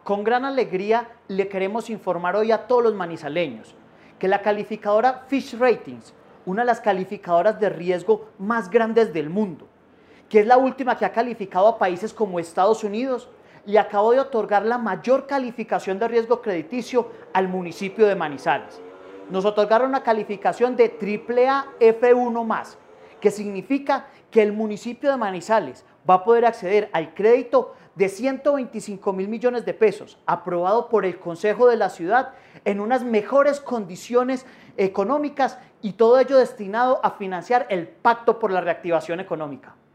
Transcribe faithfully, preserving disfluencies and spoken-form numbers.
Con gran alegría le queremos informar hoy a todos los manizaleños que la calificadora Fitch Ratings, una de las calificadoras de riesgo más grandes del mundo, que es la última que ha calificado a países como Estados Unidos, le acabó de otorgar la mayor calificación de riesgo crediticio al municipio de Manizales. Nos otorgaron una calificación de triple A F uno más, que significa que el municipio de Manizales va a poder acceder al crédito de ciento veinticinco mil millones de pesos, aprobado por el Consejo de la Ciudad en unas mejores condiciones económicas y todo ello destinado a financiar el Pacto por la Reactivación Económica.